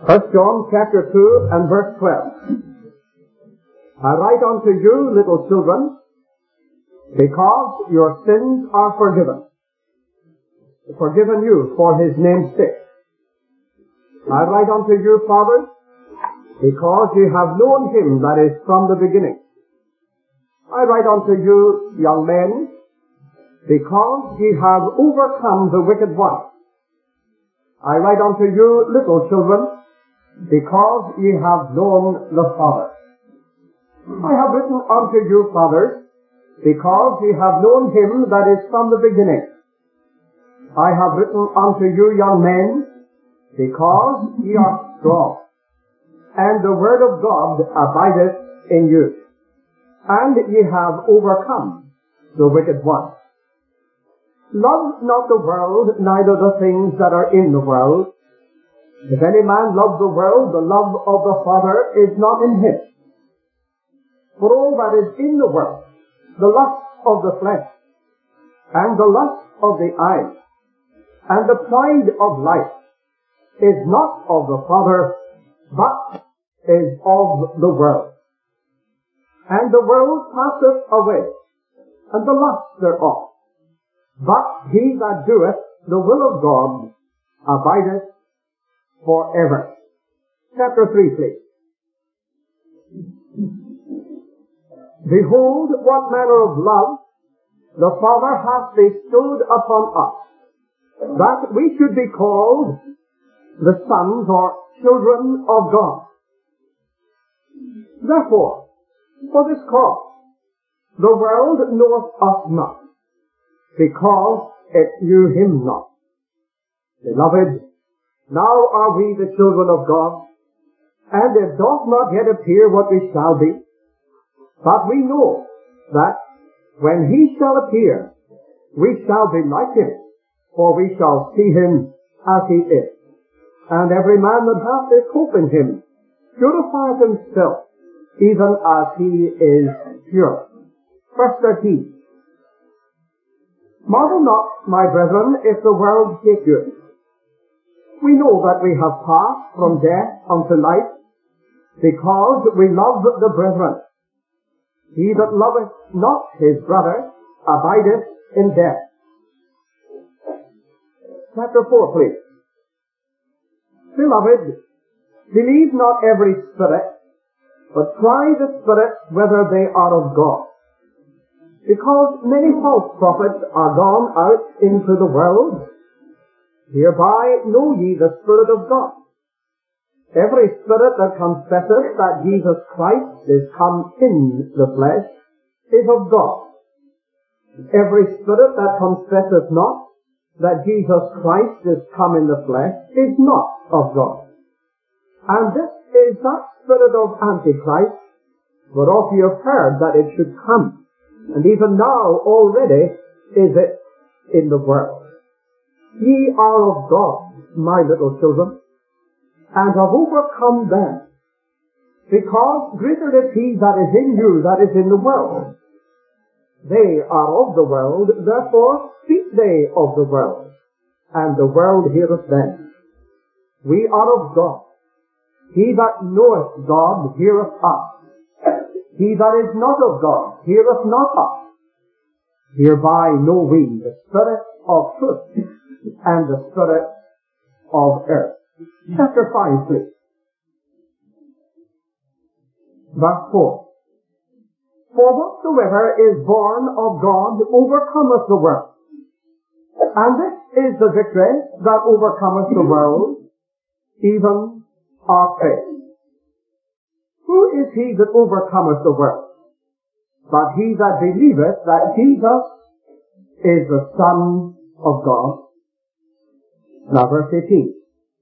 1 John chapter 2 and verse 12. I write unto you, little children, because your sins are forgiven you for his name's sake. I write unto you, fathers, because ye have known him that is from the beginning. I write unto you, young men, because ye have overcome the wicked one. I write unto you, little children, because ye have known the Father. I have written unto you, fathers, because ye have known him that is from the beginning. I have written unto you, young men, because ye are strong, and the word of God abideth in you, and ye have overcome the wicked one. Love not the world, neither the things that are in the world. If any man love the world, the love of the Father is not in him. For all that is in the world, the lust of the flesh, and the lust of the eyes, and the pride of life, is not of the Father, but is of the world. And the world passeth away, and the lust thereof. But he that doeth the will of God abideth forever. Chapter 3, please. Behold, what manner of love the Father hath bestowed upon us, that we should be called the sons or children of God. Therefore, for this cause, the world knoweth us not, because it knew him not. Beloved, now are we the children of God, and it doth not yet appear what we shall be. But we know that when he shall appear, we shall be like him, for we shall see him as he is. And every man that hath this hope in him purifieth himself, even as he is pure. Verse 13. Marvel not, my brethren, if the world hate you. We know that we have passed from death unto life, because we love the brethren. He that loveth not his brother abideth in death. Chapter 4, please. Beloved, believe not every spirit, but try the spirits whether they are of God. Because many false prophets are gone out into the world, hereby know ye the Spirit of God. Every spirit that confesseth that Jesus Christ is come in the flesh is of God. Every spirit that confesseth not that Jesus Christ is come in the flesh is not of God. And this is that spirit of Antichrist, whereof ye have heard that it should come, and even now already is it in the world. Ye are of God, my little children, and have overcome them, because greater is he that is in you that is in the world. They are of the world, therefore speak they of the world, and the world heareth them. We are of God. He that knoweth God heareth us. He that is not of God heareth not us. Hereby know we the spirit of truth and the spirit of error. Chapter 5, please. Verse 4. For whatsoever is born of God overcometh the world. And this is the victory that overcometh the world, even our faith. Who is he that overcometh the world? But he that believeth that Jesus is the Son of God. Now verse 18.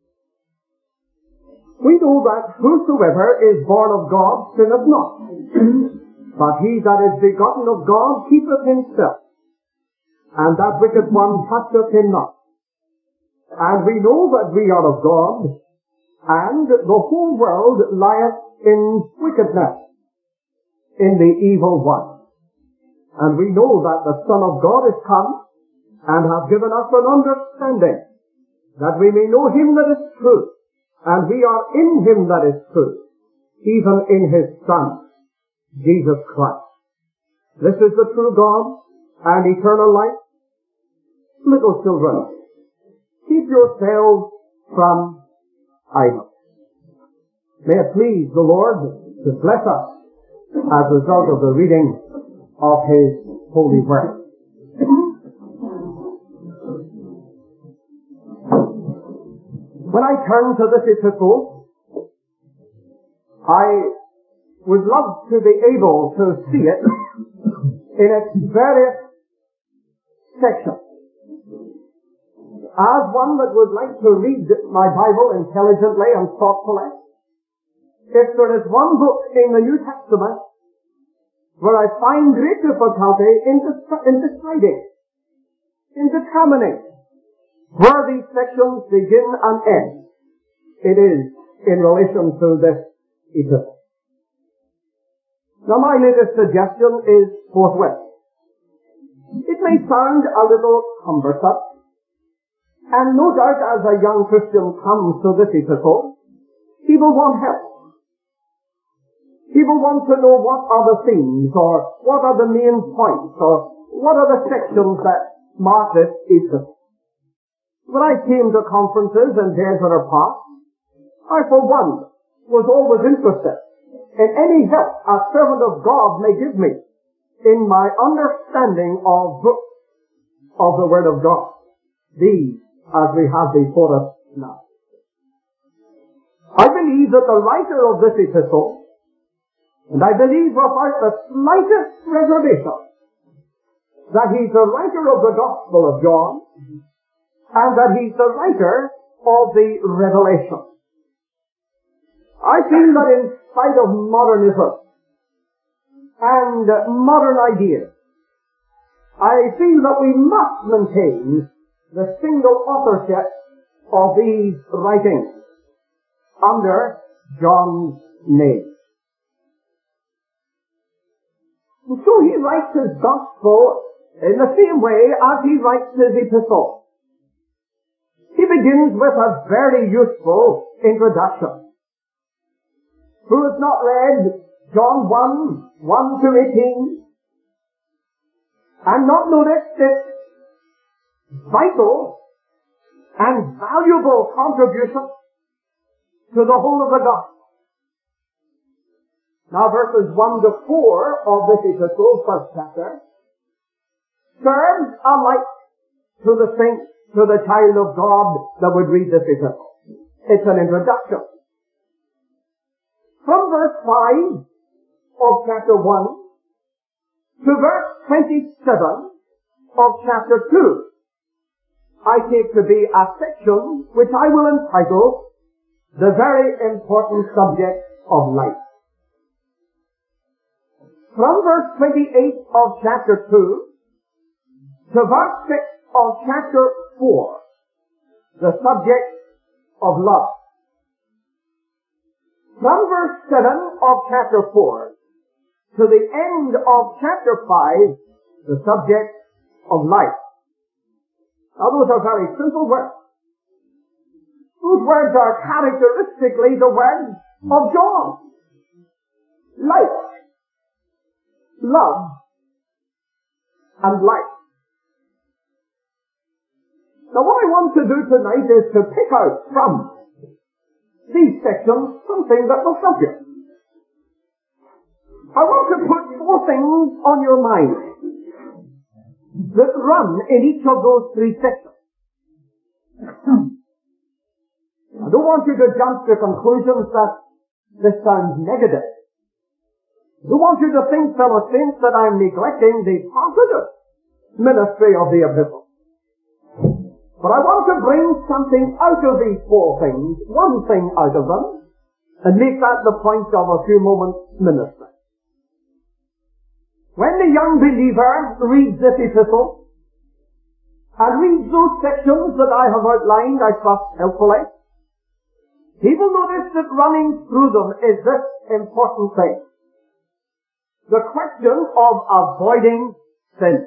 We know that whosoever is born of God sinneth not, but he that is begotten of God keepeth himself, and that wicked one toucheth him not. And we know that we are of God, and the whole world lieth in wickedness, in the evil one. And we know that the Son of God is come, and hath given us an understanding, that we may know him that is true, and we are in him that is true, even in his Son, Jesus Christ. This is the true God and eternal life. Little children, keep yourselves from idols. May it please the Lord to bless us as a result of the reading of his holy word. When I turn to this epistle, I would love to be able to see it in its various sections. As one that would like to read my Bible intelligently and thoughtfully, if there is one book in the New Testament where I find great difficulty in deciding, in determining where these sections begin and end, it is in relation to this epistle. Now my latest suggestion is forthwith. It may sound a little cumbersome, and no doubt as a young Christian comes to this epistle, he will want help. He will want to know what are the themes, or what are the main points, or what are the sections that mark this epistle. When I came to conferences in days that are past, I for one was always interested in any help a servant of God may give me in my understanding of books of the Word of God. These, as we have before us now. I believe that the writer of this epistle, and I believe without the slightest reservation, that he's the writer of the Gospel of John, and that he's the writer of the Revelation. I feel that in spite of modernism and modern ideas, I feel that we must maintain the single authorship of these writings under John's name. And so he writes his Gospel in the same way as he writes his epistle. He begins with a very useful introduction. Who has not read John 1 to 18, and not noticed its vital and valuable contribution to the whole of the Gospel? Now verses 1 to 4 of this epistle, first chapter, serves a light to the saint, to the child of God that would read this epistle. It's an introduction. From verse 5 of chapter 1 to verse 27 of chapter 2, I take to be a section which I will entitle The Very Important Subject of Life. From verse 28 of chapter 2 to verse 6 of chapter 4, the subject of love. From verse 7 of chapter 4 to the end of chapter 5, the subject of life. Now those are very simple words. Those words are characteristically the words of John. Life, love, and life. Now what I want to do tonight is to pick out from these sections something that will help you. I want to put 4 things on your mind that run in each of those 3 sections. I don't want you to jump to conclusions that this sounds negative. I don't want you to think, fellow saints, that I'm neglecting the positive ministry of the epistle. But I want to bring something out of these 4 things, one thing out of them, and make that the point of a few moments' ministry. When the young believer reads this epistle, and reads those sections that I have outlined, I trust helpfully, he will notice that running through them is this important thing. The question of avoiding sin.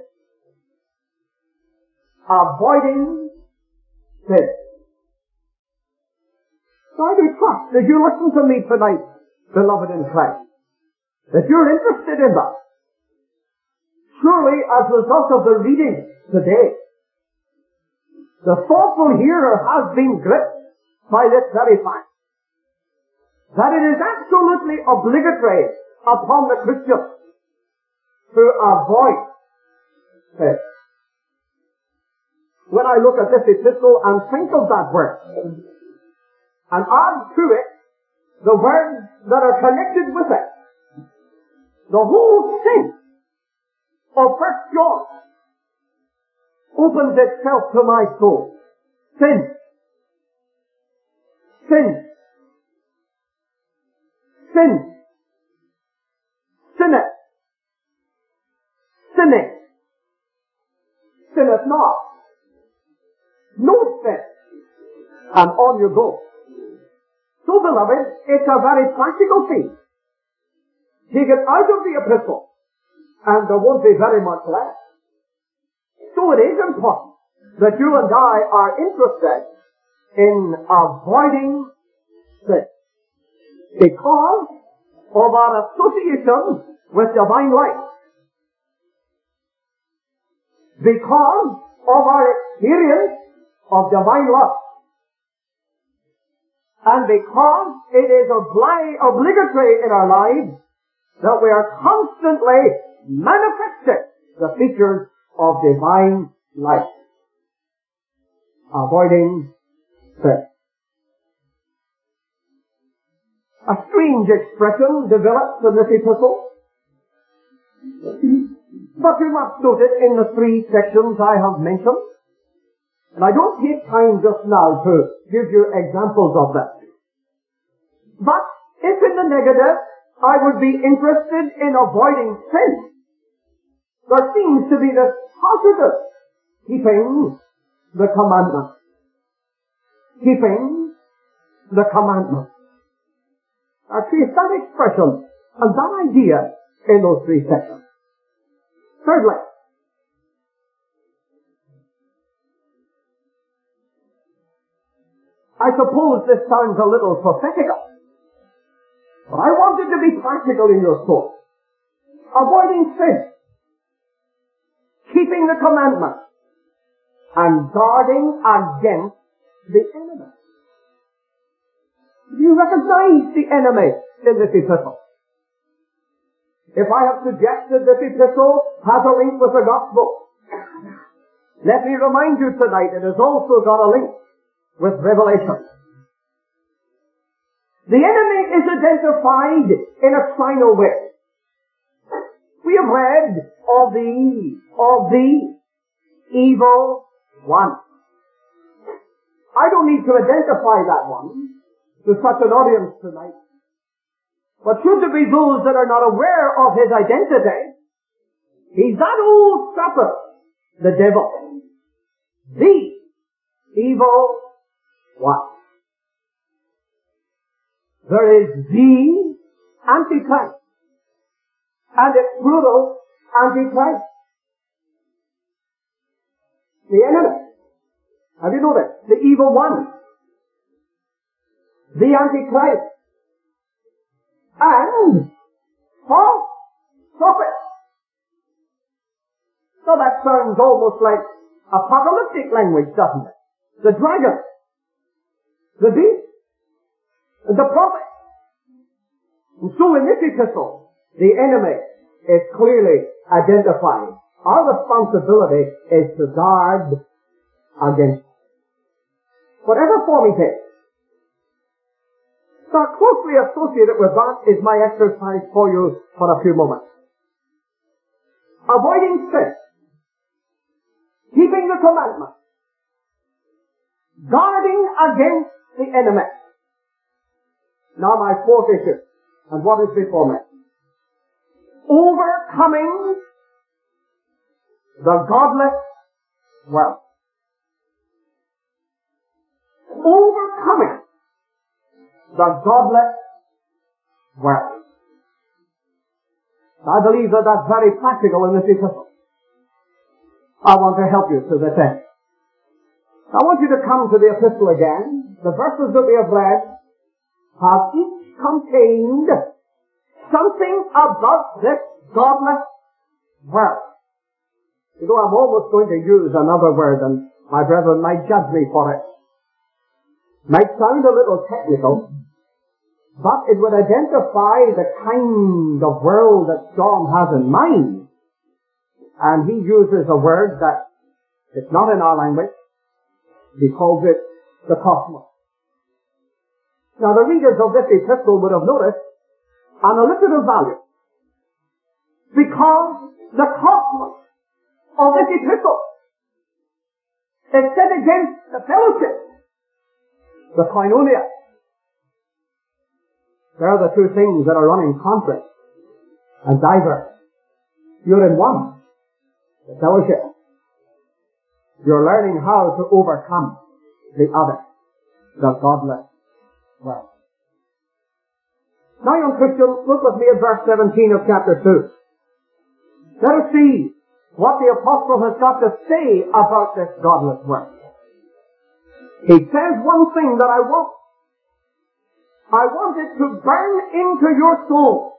Avoiding sin. So I do trust as you listen to me tonight, beloved in Christ, that you're interested in that. Surely, as a result of the reading today, the thoughtful hearer has been gripped by this very fact, that it is absolutely obligatory upon the Christian to avoid this. When I look at this epistle and think of that word, and add to it the words that are connected with it, the whole thing of 1 John opens itself to my soul. Sin. Sin. Sin. Sinneth. Sinning. Sinneth not. No sin. And on you go. So, beloved, it's a very practical thing. Take it out of the epistle, and there won't be very much left. So it is important that you and I are interested in avoiding sin, because of our association with divine life, because of our experience of divine love, and because it is obligatory in our lives that we are constantly manifesting the features of divine life. Avoiding sin. A strange expression develops in this epistle, but you must note it in the 3 sections I have mentioned. And I don't take time just now to give you examples of that. But if in the negative I would be interested in avoiding sin, there seems to be this positive keeping the commandment. Keeping the commandment. I trace that expression and that idea in those 3 sections. Thirdly, I suppose this sounds a little prophetical, but I want it to be practical in your soul. Avoiding sin, keeping the commandment, and guarding against the enemy. Do you recognize the enemy in this epistle? If I have suggested this epistle has a link with the gospel, let me remind you tonight it has also got a link with Revelation. The enemy is identified in a final way. We have read of the evil one. I don't need to identify that one to such an audience tonight. But should there be those that are not aware of his identity, he's that old serpent, the devil, the evil one. There is the Antichrist, and it's plural, Antichrist. The enemy. Have you noticed? The evil one. The Antichrist. And false prophet. So that sounds almost like apocalyptic language, doesn't it? The dragon, the beast, the prophet. And so in this epistle, the enemy is clearly identified. Our responsibility is to guard against it. Whatever form he takes. So closely associated with that is my exercise for you for a few moments. Avoiding sin. Keeping the commandments. Guarding against the enemy. Now my 4th issue, and what is before me? Overcoming the godless world. Overcoming the godless world. I believe that that's very practical in this epistle. I want to help you to this end. I want you to come to the epistle again. The verses that we have read have each contained something about this godless world. You know, I'm almost going to use another word, and my brethren might judge me for it. Might sound a little technical, but it would identify the kind of world that John has in mind. And he uses a word that it's not in our language. He calls it the cosmos. Now, the readers of this epistle would have noticed an alliterative value, because the cosmos of this epistle is set against the fellowship, the koinonia. There are the two things that are running contrary and diverse. You're in one, the fellowship. You're learning how to overcome the other, the godless world. Now, young Christians, look with me at verse 17 of chapter 2. Let us see what the apostle has got to say about this godless world. He says one thing that I want. I want it to burn into your soul.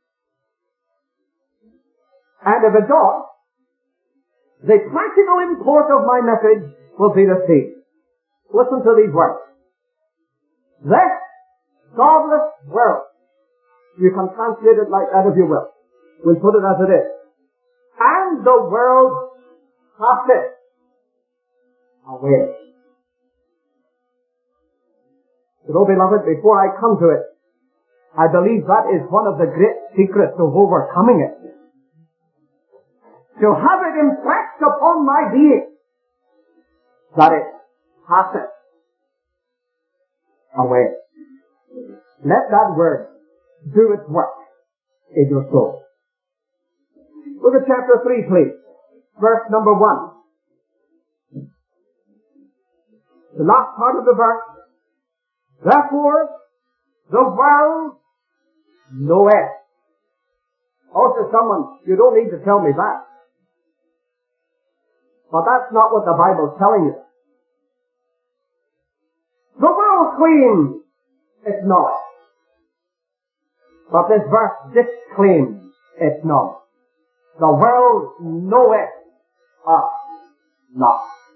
And if it does, the practical import of my message will be the same. Listen to these words. This godless world. You can translate it like that if you will. We'll put it as it is. And the world passeth away. So, beloved, before I come to it, I believe that is one of the great secrets of overcoming it. To have it impressed upon my being that it passeth away. Let that word do its work in your soul. Look at chapter 3, please. Verse number 1. The last part of the verse. Therefore, the world knoweth. Oh, to someone, you don't need to tell me that. But that's not what the Bible's telling you. The world claims its knowledge. But this verse disclaims its knowledge. The world knoweth us not.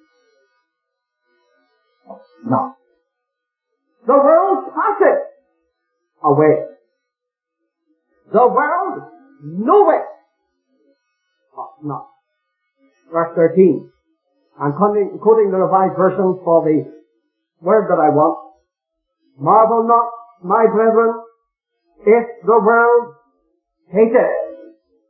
Not. The world passeth away. The world knoweth us not. Verse 13. I'm quoting the Revised Version for the word that I want. Marvel not, my brethren, if the world hateth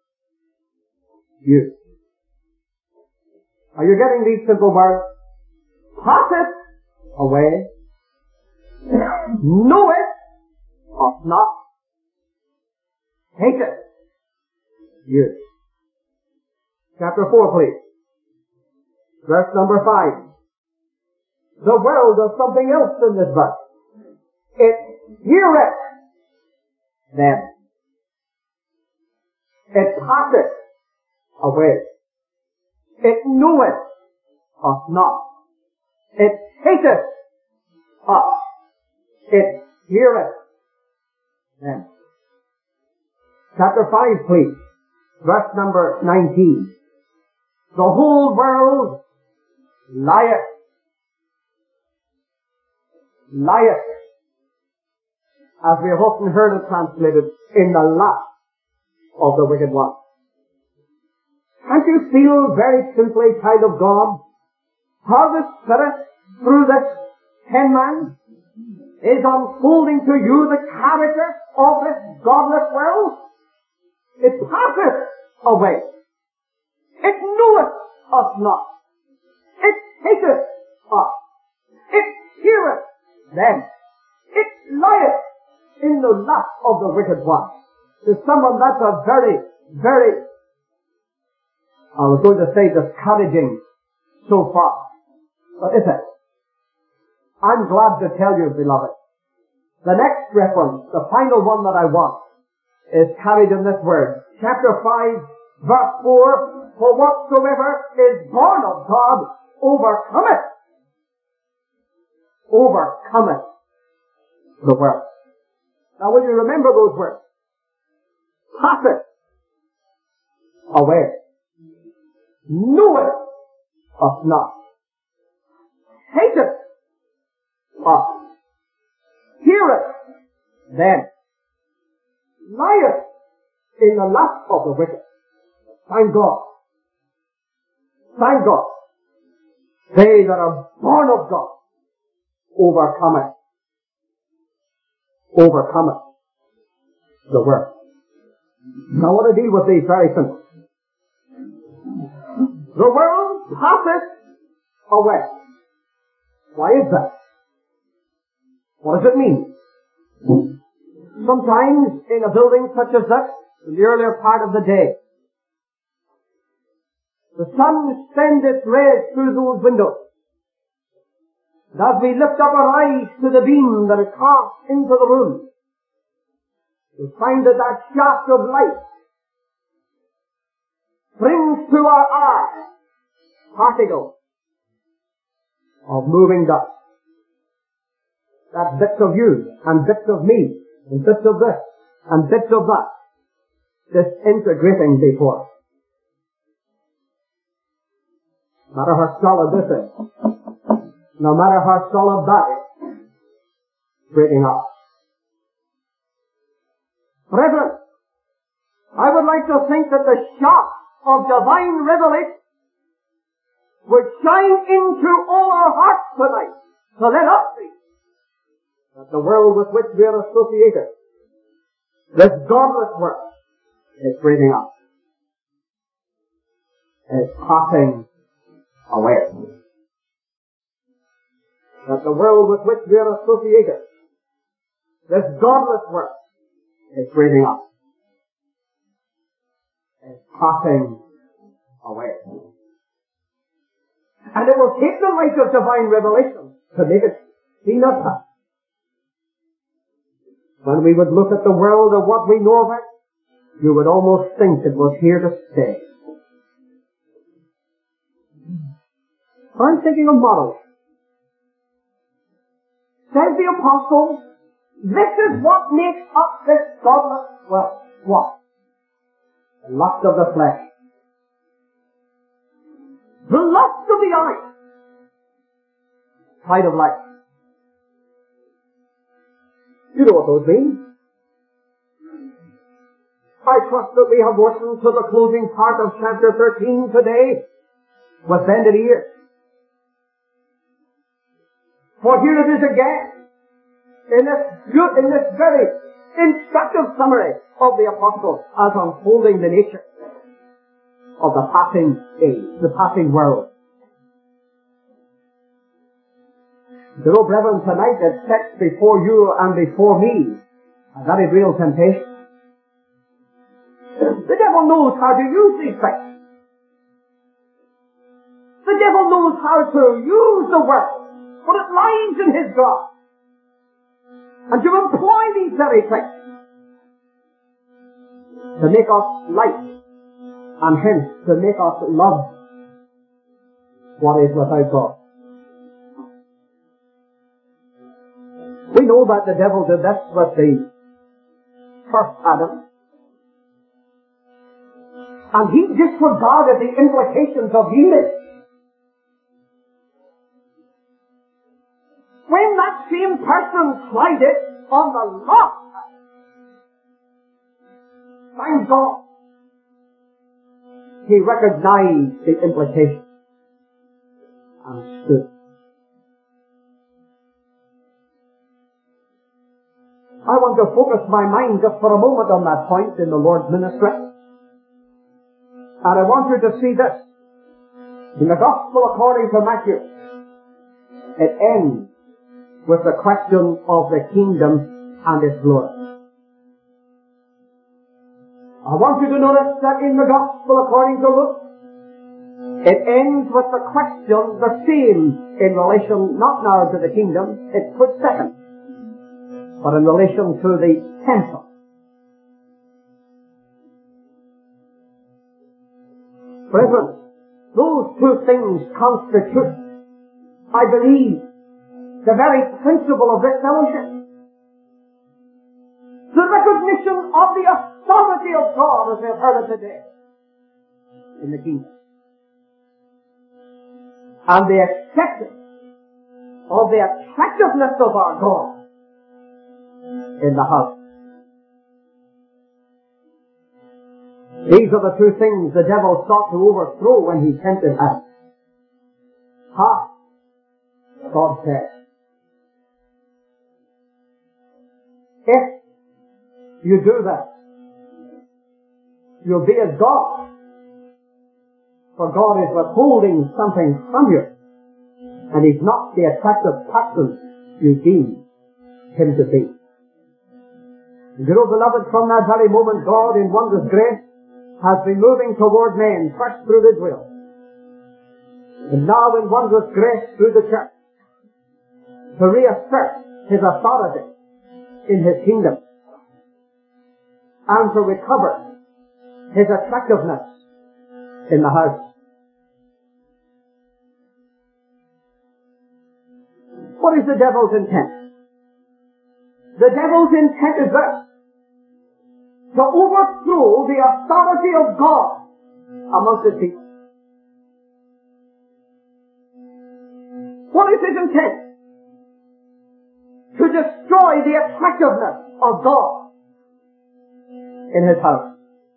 you. Are you getting these simple words? Passeth away. Knoweth us not. Hateth you. Chapter 4, please. Verse number 5. The world does something else in this verse. It heareth them. It passeth away. It knoweth us not. It hateth us. It heareth them. Chapter 5, please. Verse number 19. The whole world lieth. Lieth. As we have often heard it translated, in the lap of the wicked one. Can't you feel very simply, child of God, how the Spirit, through this penman, is unfolding to you the character of this godless world? It passeth away. It knoweth us not. It hateth us. It heareth them. It lieth in the lap of the wicked one. To someone that's a very, very, I was going to say discouraging so far. But is it? I'm glad to tell you, beloved, the next reference, the final one that I want, is carried in this word. Chapter 5, verse 4, for whatsoever is born of God overcometh. Overcometh the world. Now will you remember those words? Passeth away. Knoweth us not. Hateth us. Heareth them. Lieth in the lust of the wicked. Thank God. Thank God. They that are born of God overcometh the world. Now I want to deal with these very things. The world passeth away. Why is that? What does it mean? Sometimes in a building such as this, in the earlier part of the day, the sun sends its rays through those windows. And as we lift up our eyes to the beam that is cast into the room, we find that that shaft of light brings to our eye particles of moving dust. That's bits of you, and bits of me, and bits of this, and bits of that, disintegrating before us. No matter how solid this is, no matter how solid that is, breaking up. Brethren, I would like to think that the shaft of divine revelation would shine into all our hearts tonight, to let us see that the world with which we are associated, this godless world, is breaking up. Is passing away. That the world with which we are associated, this godless world, is breaking up. Is passing away. And it will take the light of divine revelation to make it seen us that. When we would look at the world of what we know of it, you would almost think it was here to stay. I'm thinking of models. Says the apostle, this is what makes up this godless world. What? The lust of the flesh. The lust of the eye. Pride of life. You know what those mean. I trust that we have listened to the closing part of chapter 13 today with bended ears. For here it is again, in this very instructive summary of the apostle as unfolding the nature of the passing age, the passing world. You know, brethren, tonight it sets before you and before me a very real temptation. The devil knows how to use these things. The devil knows how to use the world, but it lies in his grasp. And to employ these very things to make us like, and hence to make us love what is without God. We know that the devil did this with the first Adam. And he disregarded the implications of yielding. When that same person tried it on the last time, thank God, he recognized the implications and stood. I want to focus my mind just for a moment on that point in the Lord's ministry. And I want you to see this. In the Gospel according to Matthew, it ends with the question of the kingdom and its glory. I want you to notice that in the Gospel according to Luke, it ends with the question, the same in relation not now to the kingdom, it's put second, but in relation to the temple. Brethren, those two things constitute, I believe, the very principle of this fellowship. the recognition of the authority of God as we have heard it today in the kingdom, and the acceptance of the attractiveness of our God in the house. These are the two things the devil sought to overthrow when he tempted Adam. God said, if you do that, you'll be as God, for God is withholding something from you, and He's not the attractive person you deem Him to be. And you know, beloved, from that very moment, God, in wondrous grace, has been moving toward men, first through Israel, and now in wondrous grace through the church, to reassert His authority in His kingdom, and to recover His attractiveness in the house. What is the devil's intent? The devil's intent is this: to overthrow the authority of God amongst His people. What is his intent? To destroy the attractiveness of God in His house.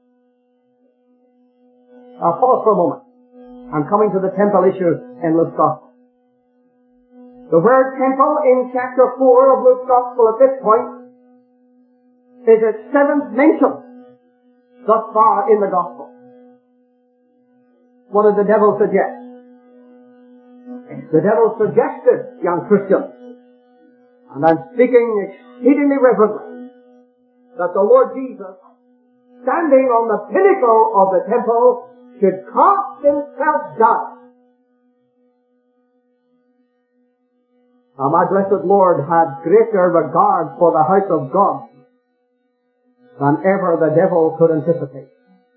I'll pause for a moment. I'm coming to the temple issue in Luke's Gospel. The word temple in chapter 4 of Luke's Gospel at this point is its seventh mention thus far in the Gospel. What did the devil suggest? The devil suggested, young Christians, and I'm speaking exceedingly reverently, that the Lord Jesus, standing on the pinnacle of the temple, should cast Himself down. Now, my blessed Lord had greater regard for the house of God than ever the devil could anticipate.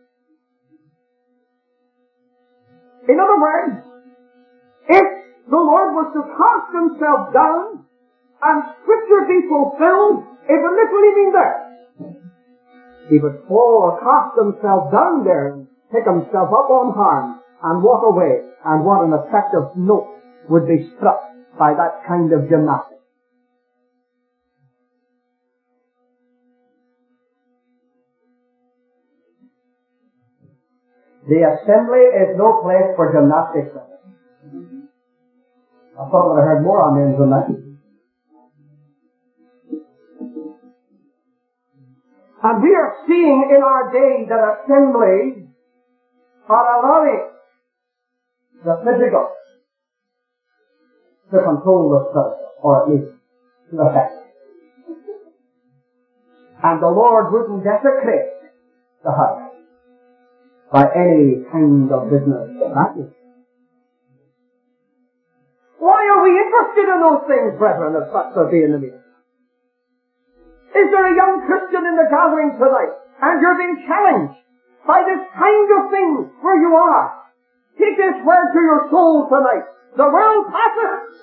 In other words, if the Lord was to cast Himself down and Scripture be fulfilled, it would literally mean that He would fall or cast Himself down there and pick Himself up unharmed and walk away, and what an effective note would be struck by that kind of gymnastics. The assembly is no place for gymnastics. I thought I heard more amens than that. And we are seeing in our day that assemblies are allowing the physical to control the spirit, or at least to affect it. And the Lord wouldn't desecrate the house by any kind of business that is. Why are we interested in those things, brethren, if such there be in the meeting? Is there a young Christian in the gathering tonight, and you're being challenged by this kind of thing where you are? Take this word to your soul tonight. The world passes.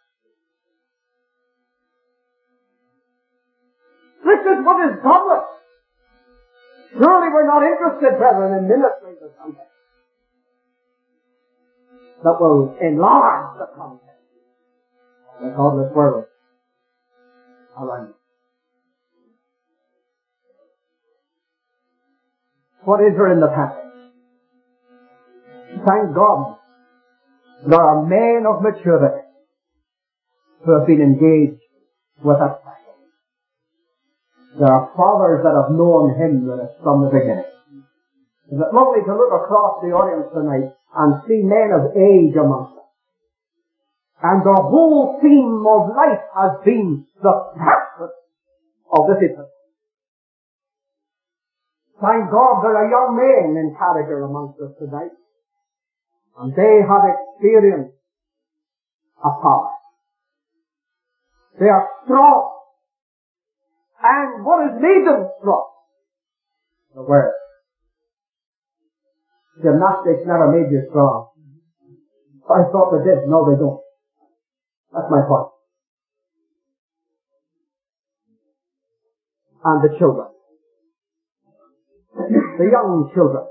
This is what is godless. Surely we're not interested, brethren, in ministering to something that will enlarge the context of the godless world around us. What is there in the passage? Thank God there are men of maturity who have been engaged with that passage. There are fathers that have known Him that is from the beginning. Is it lovely to look across the audience tonight and see men of age amongst us? And the whole theme of life has been the purpose of this epistle. Thank God there are young men in character amongst us tonight, and they have experienced a power. They are strong. And what has made them strong? The Word. Gymnastics never made you strong. I thought they did. No, they don't. That's my point. and the children. The young children,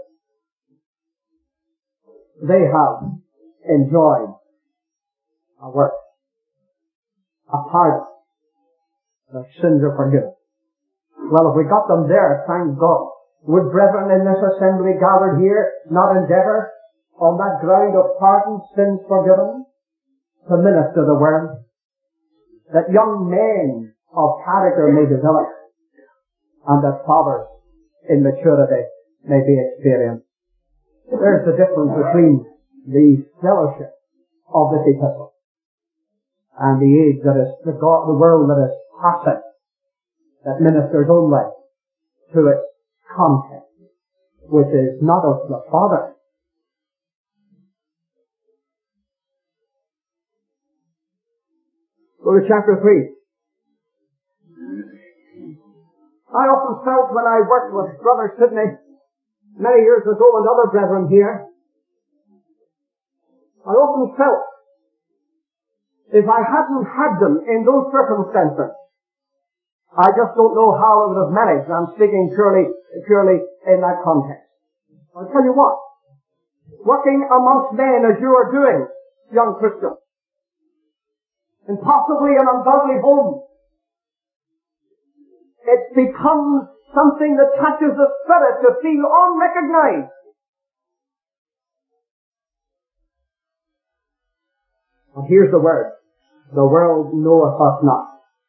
they have enjoyed a work, a pardon. Their sins are forgiven. Well, if we got them there, thank God. Would brethren in this assembly gathered here not endeavour on that ground of pardon, sins forgiven, to minister the word, that young men of character may develop, and that fathers in maturity may be experienced. There's the difference between the fellowship of this epistle and the age that is the world that is passive, that ministers only to its content, which is not of the Father. Go to chapter 3. I often felt when I worked with Brother Sidney many years ago and other brethren here, I often felt if I hadn't had them in those circumstances, I just don't know how I would have managed. I'm speaking purely in that context. I'll tell you what, working amongst men as you are doing, young Christians, and possibly an ungodly home, it becomes something that touches the spirit to feel unrecognized. And here's the word. The world knoweth us not.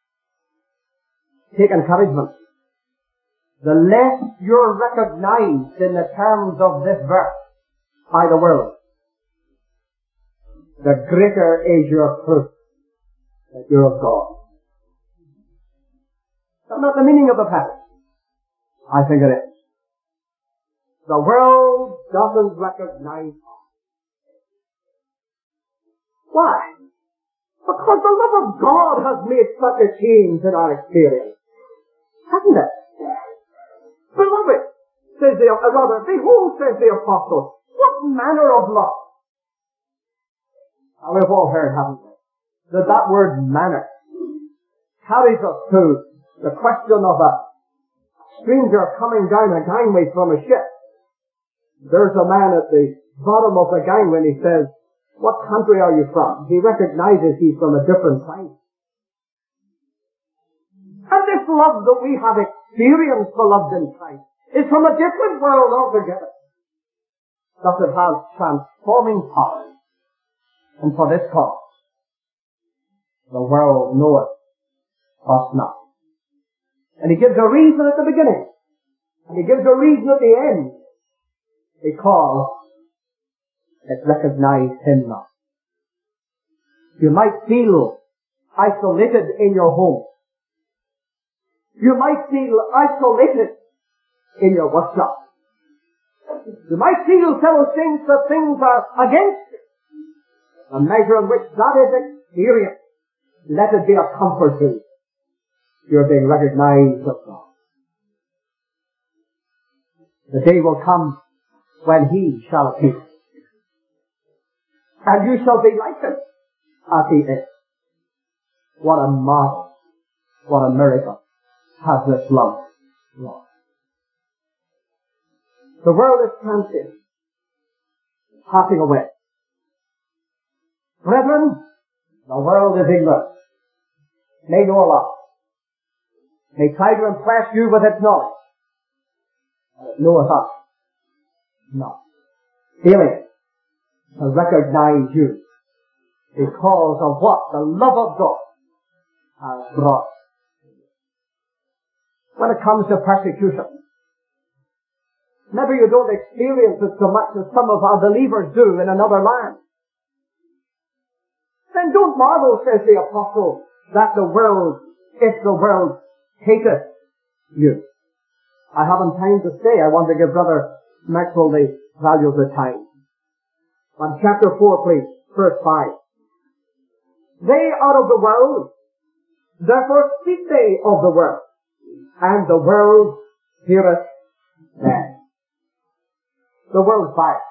Take encouragement. The less you're recognized in the terms of this verse by the world, the greater is your proof that you're of God. That's not the meaning of the passage. I think it is. The world doesn't recognize us. Why? Because the love of God has made such a change in our experience. Hasn't it? Beloved, behold, says the apostle, what manner of love? Now, we've all heard, haven't we, that word manner carries us to the question of a stranger coming down a gangway from a ship. There's a man at the bottom of the gangway and he says, what country are you from? He recognizes he's from a different place. And this love that we have experienced, beloved in Christ, is from a different world altogether. Thus it has transforming power. And for this cause, the world knoweth us not. And he gives a reason at the beginning. And he gives a reason at the end. Because it recognized him not. You might feel isolated in your home. You might feel isolated in your workshop. You might feel, fellow saints, that things are against you. The measure in which that is experienced, let it be a comfort to you. You're being recognized of God. The day will come when he shall appear. And you shall be like him as he is. What a marvel, what a miracle has this love wrought. The world is transient, passing away. Brethren, the world is ignorant. May know a lot. May try to impress you with its knowledge. But it knoweth us not. Alien to recognize you because of what the love of God has brought. When it comes to persecution, maybe you don't experience it so much as some of our believers do in another land. Then don't marvel, says the apostle, that if the world hateth you. I haven't time to say. I want to give Brother Maxwell the value of the time. On chapter 4, please, verse 5. They are of the world, therefore speak they of the world, and the world heareth them. The world's biased.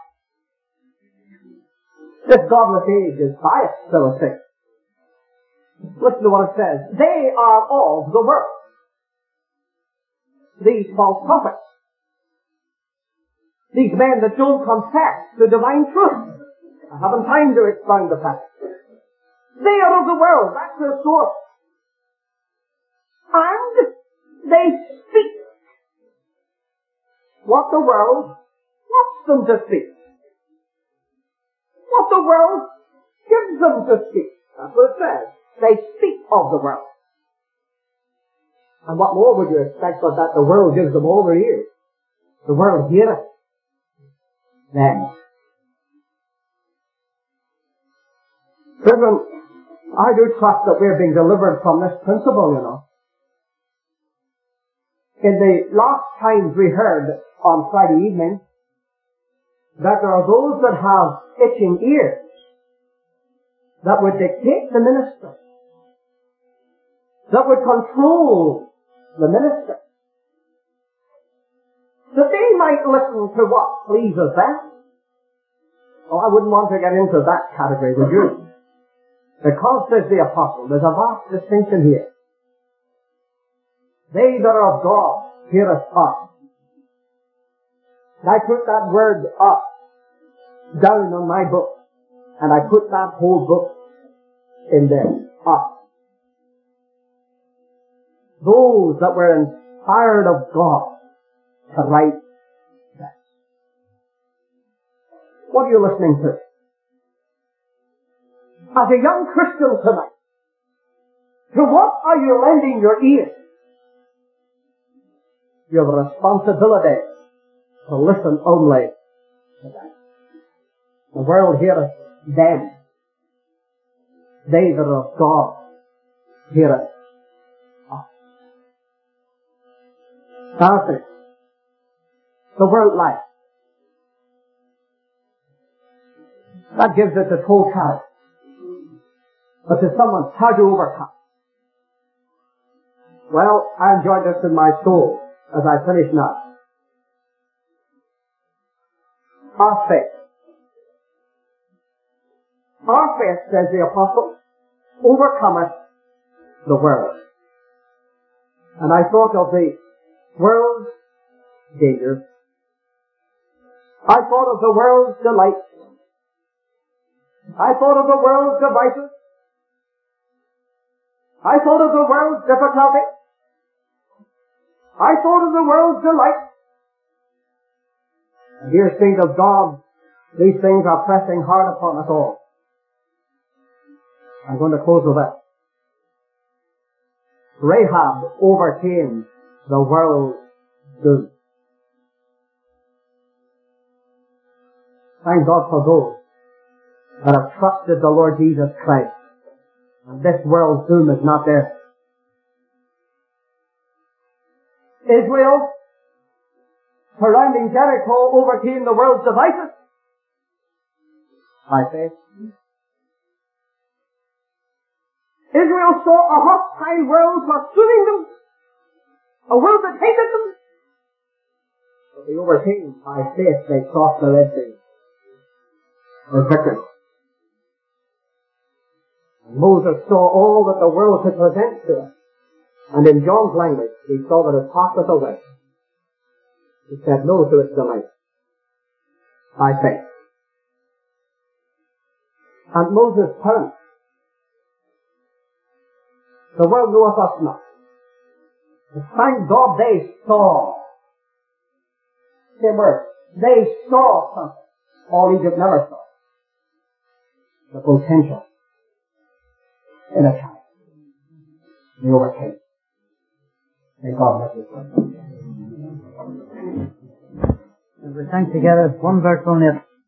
This godless age is biased, so to say. Listen to what it says. They are of the world. these false prophets. These men that don't confess the divine truth. I haven't time to expound the fact. They are of the world. That's their source. And they speak what the world wants them to speak. What the world gives them to speak. That's what it says. They speak of the world. And what more would you expect but that the world gives them all their ears? The world heareth them. Brethren, I do trust that we're being delivered from this principle, you know. In the last times we heard on Friday evening that there are those that have itching ears that would dictate the ministry, that would control the ministry, that they might listen to what pleases them. Oh, I wouldn't want to get into that category, would you? Because, says the apostle, there's a vast distinction here. They that are of God heareth us. And I put that word up down on my book, and I put that whole book in there, us. Those that were inspired of God to write that. What are you listening to? As a young Christian tonight, to what are you lending your ear? You have a responsibility to listen only to that. The world heareth them. They that are of God heareth us. Darkness. The world life. That gives it its whole character. But to someone, how do you overcome? Well, I enjoyed this in my soul as I finish now. Our faith. Our faith, says the apostle, overcometh the world. And I thought of the world's dangers. I thought of the world's delights. I thought of the world's devices. I thought of the world's difficulty. I thought of the world's delight. And dear saints of God, these things are pressing hard upon us all. I'm going to close with that. Rahab overcame the world's doom. Thank God for those that have trusted the Lord Jesus Christ. And this world's doom is not there. Israel, surrounding Jericho, overcame the world's devices by faith. Israel saw a hostile world pursuing them, a world that hated them. But they overcame by faith. They crossed the Red Sea. They're victors. Moses saw all that the world could present to us. And in John's language, he saw that it passed away. He said no to its delight. By faith. And Moses turned. The world knoweth us not. But thank God they saw. Same word. They saw something. All Egypt never saw. The potential in a child. They overcame. May God bless you. And we sang together one verse only.